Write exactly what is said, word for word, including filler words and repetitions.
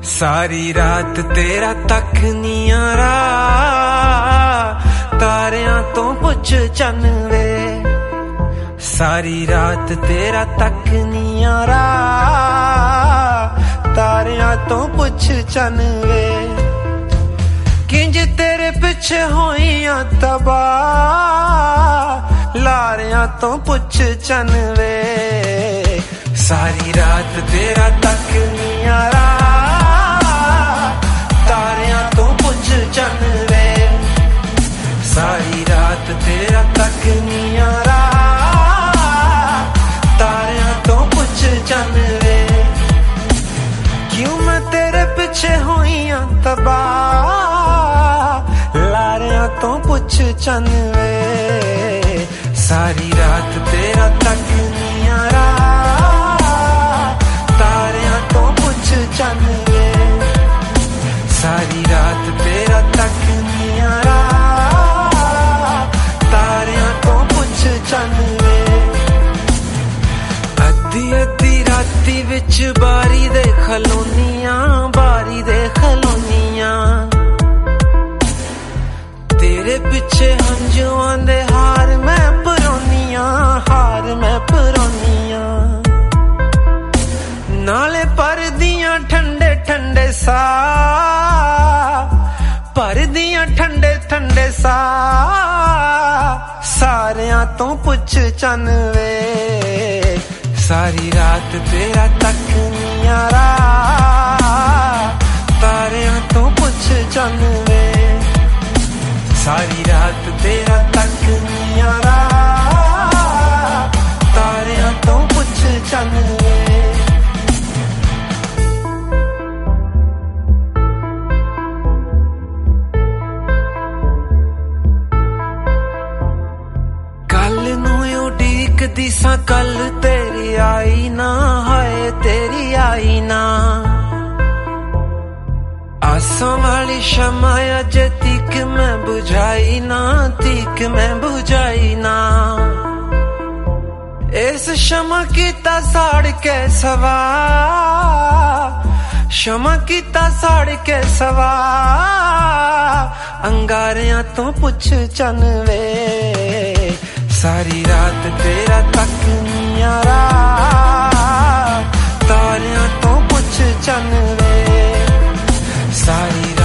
सारी रात तेरा तक नीयारा तारियां तो पुछ चन वे। सारी रात तेरा तक नीयारा तारियां तो पुछ चन वे। किंज तेरे पिछे होइयां तबाह लारियां तो पुछ चन वे। सारी रात तेरा तक नीयारा तारियां तो पुछ चन वे। सारी रात तेरा तक नीयारा तारियां तो पुछ चन वे। क्यों मैं तेरे पिछे होइयां तबाह लारियां तो पुछ चन वे। सारी रात तेरा तक नीयारा तारियां तो पुछ चन वे। सारी रात तेरा तक नीयारा तारियां तो पुछ चन वे। अद्धी अद्धी राती विच बारी दे खलोनियां बारी दे खलोनियां तेरे पिछे हंजुआं दे हार मैं परोनियां हार मैं परोनियां। नाले पर दियां ठंडे ठंडे सा पर दियां ठंडे ठंडे सा सारियां तो पुछ चन वे। सारी रात तेरा तक नीयारा तारियां तो पुछ चन वे। सारी रात तेरा तक नीयारा तारियां तो पुछ चन वे। दी सा कल तेरी आई ना हाय तेरी आई ना। आसां वाली शमा अजे तीक मैं बुझाई ना तीक मैं बुझाई ना। इस शमा कीता साड़ के सवा शमा कीता साड़ के सवा अंगारियां तो पुछ चन वे। सारी रात तेरा तक नीयारा तारियां तो पुछ चन वे। सारी